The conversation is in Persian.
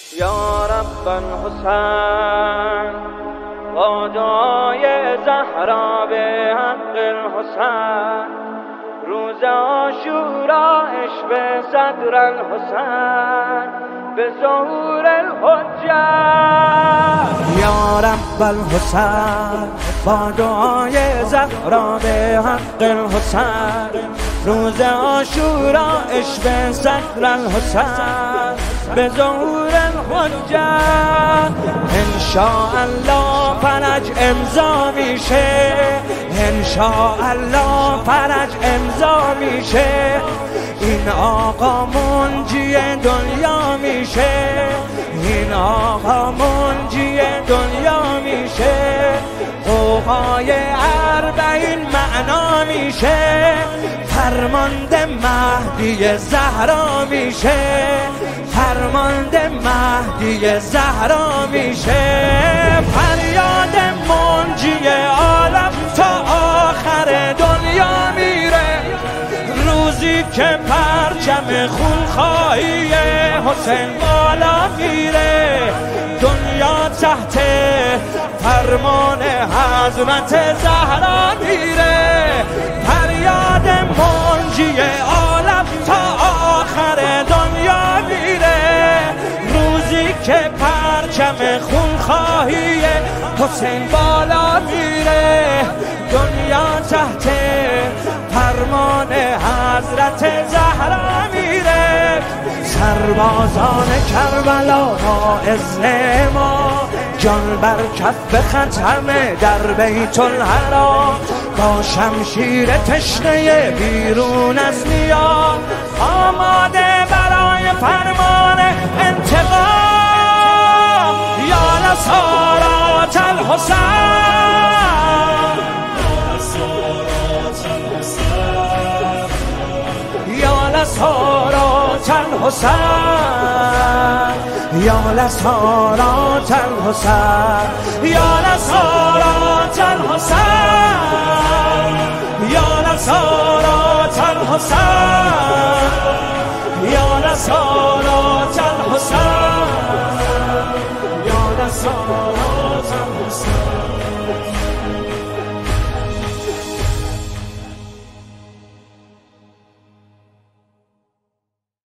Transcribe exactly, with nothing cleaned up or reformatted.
یا رب الحسین با دعای زهرا به حق الحسین روز عاشورا عشق صدر الحسین به ظهور الحجه. یا رب الحسین با دعای زهرا به حق الحسین روز عاشورا عشق صدر الحسین به ظهور الحجه. انشاءالله فرج امضا میشه، انشاءالله فرج امضا میشه، این آقا منجی دنیا میشه، این آقا منجی دنیا میشه، قوقای اربعین معنا میشه، فرمانده مهدی زهرا میشه، فرمانده مهدی زهرا میشه. فریاد منجی عالم تا آخر دنیا میره، روزی که پرچم خونخواهی حسین بالا میره، دنیا تحت فرمان حضرت زهرا میره. فریاد منجی عالم تا آخر دنیا میره، روزی که پرچم خونخواهی حسین بالا میره، دنیا تحت فرمان حضرت زهرا میره. سربازان کربلا با اذن ما جان بر کف ختم در بیت الحرام، با شمشیر تشنه بیرون از نیا آماده برای فرمان انتقام. یا نصارات الحسین، یا نصارات الحسین، یا نصارات الحسین، یا نصارات الحسین، یا نصارات الحسین، یا نصارات الحسین، یا نصارات